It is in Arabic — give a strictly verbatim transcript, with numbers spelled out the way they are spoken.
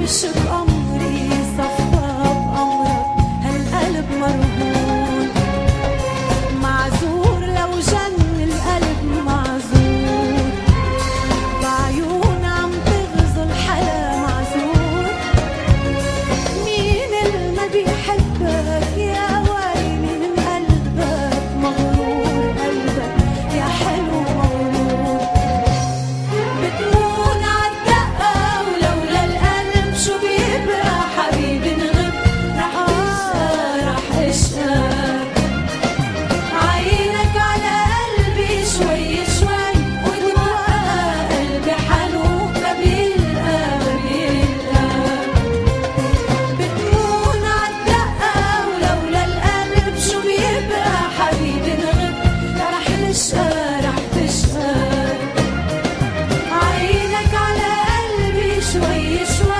امشي بأمري صفى بأمرك هالقلب مرهون معذور لو جن القلب معذور بعيون عم تغزل حلا معذور مين اللي ما بيحبك يا ويلي من قلبك مغرور قلبك يا حلو مغرور بتمون عالدقة ولولا القلب شو بيبقى حبيبي نغب رح اشقى رح اشقى عينك على قلبي شوي شوي وتبقى قلبي حنون ما بيلقى ما بيلقى بتمون عالدقة ولولا القلب شو بيبقى حبيبي نغب رح نشقى رح تشقى عينك على قلبي شوي شوي